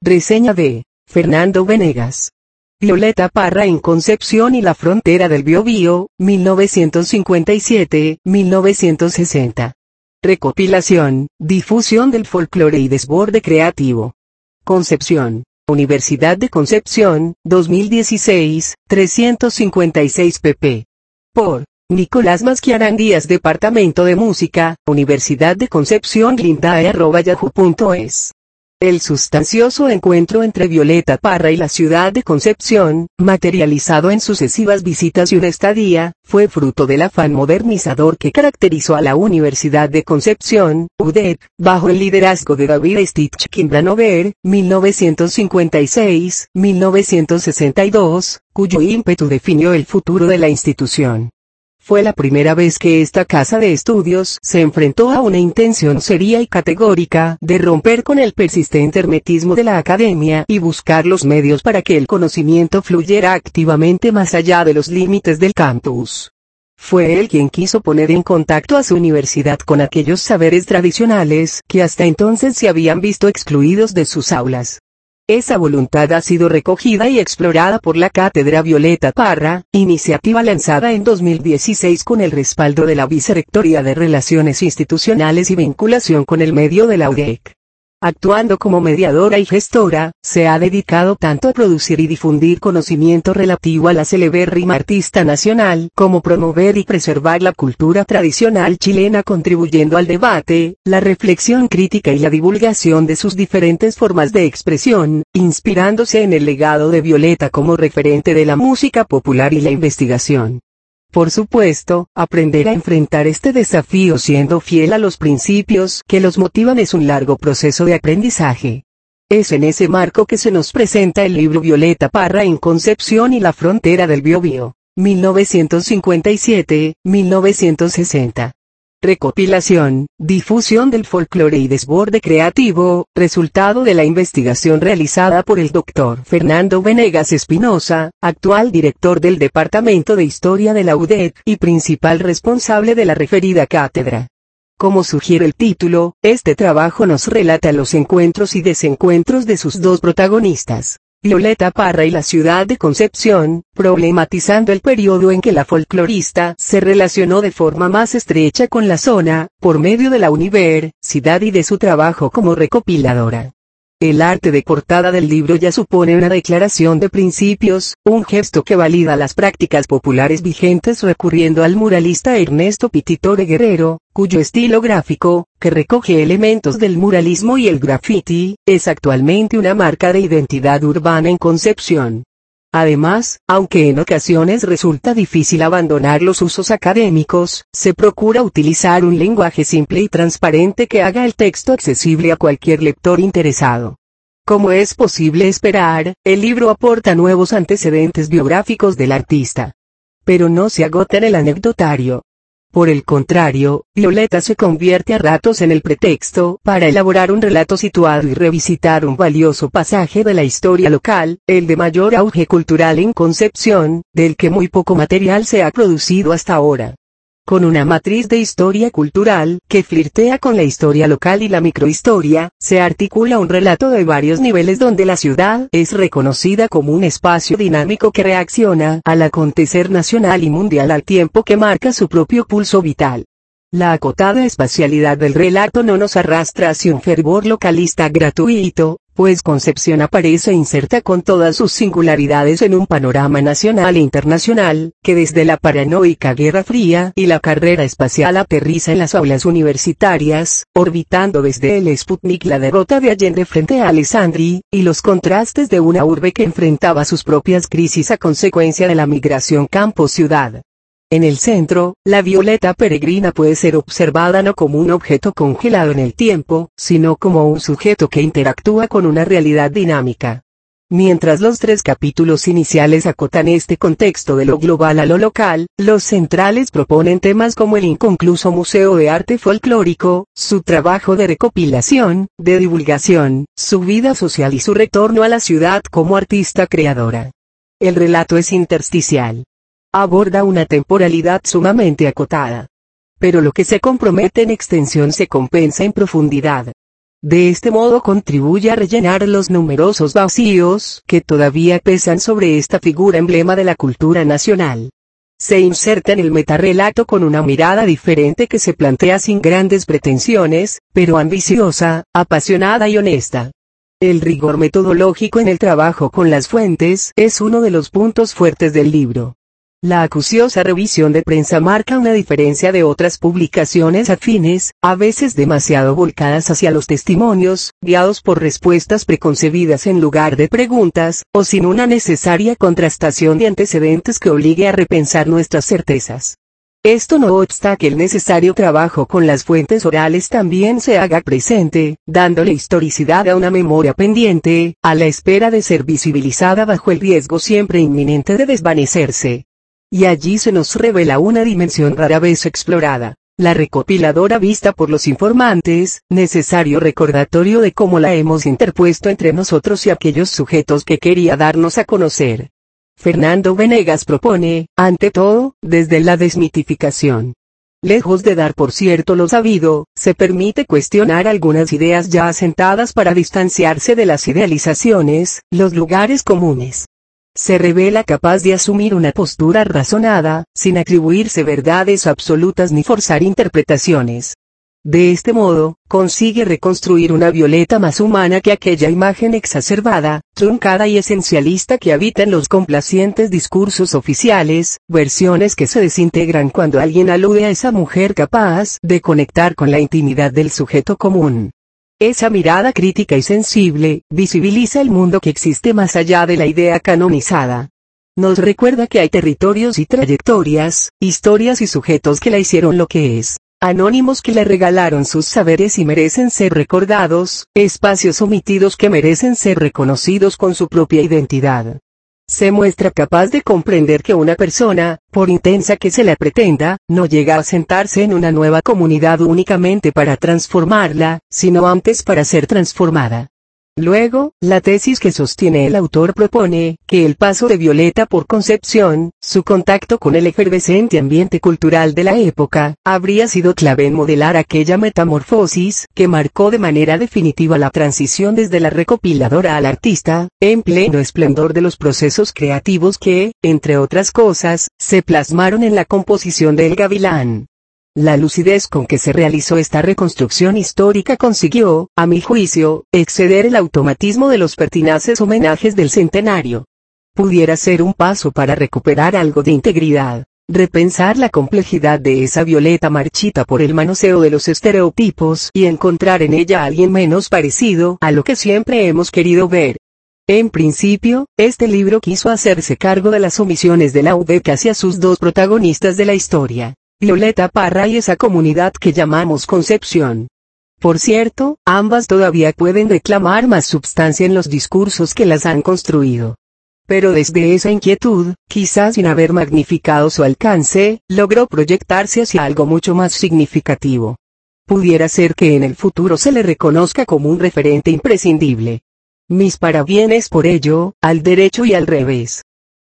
Reseña de Fernando Venegas. Violeta Parra en Concepción y la frontera del Biobío, 1957-1960. Recopilación, difusión del folclore y desborde creativo. Concepción, Universidad de Concepción, 2016, 356 pp. Por Nicolás Masquiarán Díaz. Departamento de Música, Universidad de Concepción, lindae@yahoo.es. El sustancioso encuentro entre Violeta Parra y la ciudad de Concepción, materializado en sucesivas visitas y una estadía, fue fruto del afán modernizador que caracterizó a la Universidad de Concepción, UDEC, bajo el liderazgo de David Stitch Kimbranover, 1956-1962, cuyo ímpetu definió el futuro de la institución. Fue la primera vez que esta casa de estudios se enfrentó a una intención seria y categórica de romper con el persistente hermetismo de la academia y buscar los medios para que el conocimiento fluyera activamente más allá de los límites del campus. Fue él quien quiso poner en contacto a su universidad con aquellos saberes tradicionales que hasta entonces se habían visto excluidos de sus aulas. Esa voluntad ha sido recogida y explorada por la Cátedra Violeta Parra, iniciativa lanzada en 2016 con el respaldo de la Vicerrectoría de Relaciones Institucionales y Vinculación con el Medio de la UDEC. Actuando como mediadora y gestora, se ha dedicado tanto a producir y difundir conocimiento relativo a la celebérrima artista nacional, como promover y preservar la cultura tradicional chilena, contribuyendo al debate, la reflexión crítica y la divulgación de sus diferentes formas de expresión, inspirándose en el legado de Violeta como referente de la música popular y la investigación. Por supuesto, aprender a enfrentar este desafío siendo fiel a los principios que los motivan es un largo proceso de aprendizaje. Es en ese marco que se nos presenta el libro Violeta Parra en Concepción y la frontera del Biobío, 1957-1960. Recopilación, difusión del folclore y desborde creativo, resultado de la investigación realizada por el Dr. Fernando Venegas Espinosa, actual director del Departamento de Historia de la UDEC y principal responsable de la referida cátedra. Como sugiere el título, este trabajo nos relata los encuentros y desencuentros de sus dos protagonistas, Violeta Parra y la ciudad de Concepción, problematizando el periodo en que la folclorista se relacionó de forma más estrecha con la zona, por medio de la universidad y de su trabajo como recopiladora. El arte de portada del libro ya supone una declaración de principios, un gesto que valida las prácticas populares vigentes recurriendo al muralista Ernesto Pititore Guerrero, cuyo estilo gráfico, que recoge elementos del muralismo y el graffiti, es actualmente una marca de identidad urbana en Concepción. Además, aunque en ocasiones resulta difícil abandonar los usos académicos, se procura utilizar un lenguaje simple y transparente que haga el texto accesible a cualquier lector interesado. Como es posible esperar, el libro aporta nuevos antecedentes biográficos del artista. Pero no se agota en el anecdotario. Por el contrario, Violeta se convierte a ratos en el pretexto para elaborar un relato situado y revisitar un valioso pasaje de la historia local, el de mayor auge cultural en Concepción, del que muy poco material se ha producido hasta ahora. Con una matriz de historia cultural, que flirtea con la historia local y la microhistoria, se articula un relato de varios niveles donde la ciudad es reconocida como un espacio dinámico que reacciona al acontecer nacional y mundial al tiempo que marca su propio pulso vital. La acotada espacialidad del relato no nos arrastra hacia un fervor localista gratuito, pues Concepción aparece inserta con todas sus singularidades en un panorama nacional e internacional, que desde la paranoica Guerra Fría y la carrera espacial aterriza en las aulas universitarias, orbitando desde el Sputnik la derrota de Allende frente a Alessandri, y los contrastes de una urbe que enfrentaba sus propias crisis a consecuencia de la migración campo-ciudad. En el centro, la Violeta peregrina puede ser observada no como un objeto congelado en el tiempo, sino como un sujeto que interactúa con una realidad dinámica. Mientras los tres capítulos iniciales acotan este contexto de lo global a lo local, los centrales proponen temas como el inconcluso Museo de Arte Folclórico, su trabajo de recopilación, de divulgación, su vida social y su retorno a la ciudad como artista creadora. El relato es intersticial. Aborda una temporalidad sumamente acotada. Pero lo que se compromete en extensión se compensa en profundidad. De este modo contribuye a rellenar los numerosos vacíos que todavía pesan sobre esta figura emblema de la cultura nacional. Se inserta en el metarrelato con una mirada diferente que se plantea sin grandes pretensiones, pero ambiciosa, apasionada y honesta. El rigor metodológico en el trabajo con las fuentes es uno de los puntos fuertes del libro. La acuciosa revisión de prensa marca una diferencia de otras publicaciones afines, a veces demasiado volcadas hacia los testimonios, guiados por respuestas preconcebidas en lugar de preguntas, o sin una necesaria contrastación de antecedentes que obligue a repensar nuestras certezas. Esto no obsta que el necesario trabajo con las fuentes orales también se haga presente, dándole historicidad a una memoria pendiente, a la espera de ser visibilizada bajo el riesgo siempre inminente de desvanecerse. Y allí se nos revela una dimensión rara vez explorada, la recopiladora vista por los informantes, necesario recordatorio de cómo la hemos interpuesto entre nosotros y aquellos sujetos que quería darnos a conocer. Fernando Venegas propone, ante todo, desde la desmitificación. Lejos de dar por cierto lo sabido, se permite cuestionar algunas ideas ya asentadas para distanciarse de las idealizaciones, los lugares comunes. Se revela capaz de asumir una postura razonada, sin atribuirse verdades absolutas ni forzar interpretaciones. De este modo, consigue reconstruir una Violeta más humana que aquella imagen exacerbada, truncada y esencialista que habita en los complacientes discursos oficiales, versiones que se desintegran cuando alguien alude a esa mujer capaz de conectar con la intimidad del sujeto común. Esa mirada crítica y sensible, visibiliza el mundo que existe más allá de la idea canonizada. Nos recuerda que hay territorios y trayectorias, historias y sujetos que la hicieron lo que es, anónimos que le regalaron sus saberes y merecen ser recordados, espacios omitidos que merecen ser reconocidos con su propia identidad. Se muestra capaz de comprender que una persona, por intensa que se la pretenda, no llega a sentarse en una nueva comunidad únicamente para transformarla, sino antes para ser transformada. Luego, la tesis que sostiene el autor propone que el paso de Violeta por Concepción, su contacto con el efervescente ambiente cultural de la época, habría sido clave en modelar aquella metamorfosis que marcó de manera definitiva la transición desde la recopiladora al artista, en pleno esplendor de los procesos creativos que, entre otras cosas, se plasmaron en la composición de El Gavilán. La lucidez con que se realizó esta reconstrucción histórica consiguió, a mi juicio, exceder el automatismo de los pertinaces homenajes del centenario. Pudiera ser un paso para recuperar algo de integridad, repensar la complejidad de esa Violeta marchita por el manoseo de los estereotipos y encontrar en ella a alguien menos parecido a lo que siempre hemos querido ver. En principio, este libro quiso hacerse cargo de las omisiones de la UDEC hacia sus dos protagonistas de la historia, Violeta Parra y esa comunidad que llamamos Concepción. Por cierto, ambas todavía pueden reclamar más substancia en los discursos que las han construido. Pero desde esa inquietud, quizás sin haber magnificado su alcance, logró proyectarse hacia algo mucho más significativo. Pudiera ser que en el futuro se le reconozca como un referente imprescindible. Mis parabienes por ello, al derecho y al revés.